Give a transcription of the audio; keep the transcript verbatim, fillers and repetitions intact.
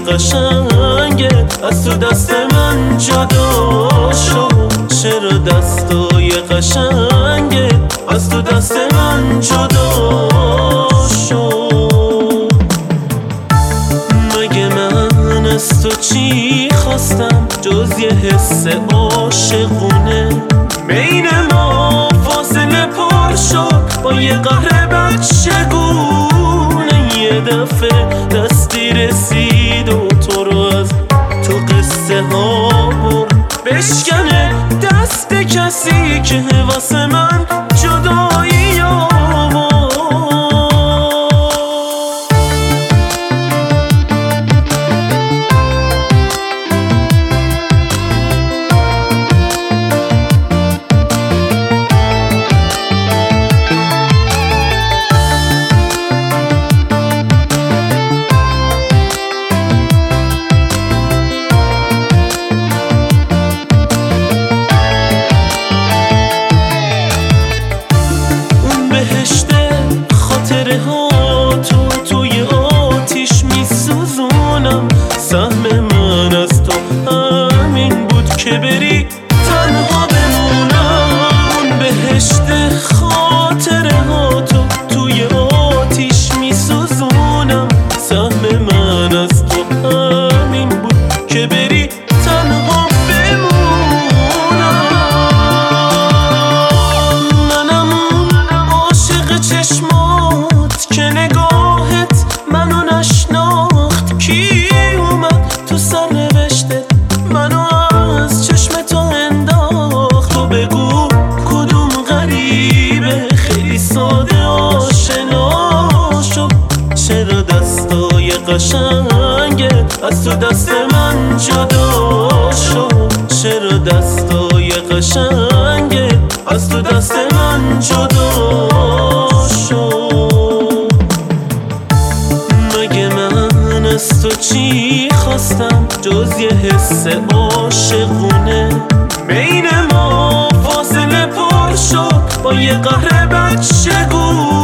قشنگه از تو دست من جدا شد. چرا دستای قشنگه از تو دست من جدا شد. مگه من از تو چی خواستم جز یه حس عاشقونه؟ بین ما فاصله پر شد با یه قهر بچگونه. یه دفعه دستی رسید و تو رو از تو قصه ها برد بشکنه دست کسی که واسه من جدایی آورد. سهم من از تو همین بود که بری تنها بمونم. اون بهشت خاطره ها تو توی آتیش میسوزونم. سهم من از تو همین بود که بری تنها بمونم. منم اون عاشق چشمات که نگاهت منو نشناخت. کی تو سرنوشته منو از چشم تو انداخت. تو بگو کدوم غریبه خیلی ساده آشنا شد. چرا دستای قشنگه از تو دست من جدا شد. چرا دستای قشنگه از تو دست من جدا شد. مگه من از تو چی خواستم جز یه حس عاشقونه؟ بین ما فاصله پر شد با یه قهر بچگونه.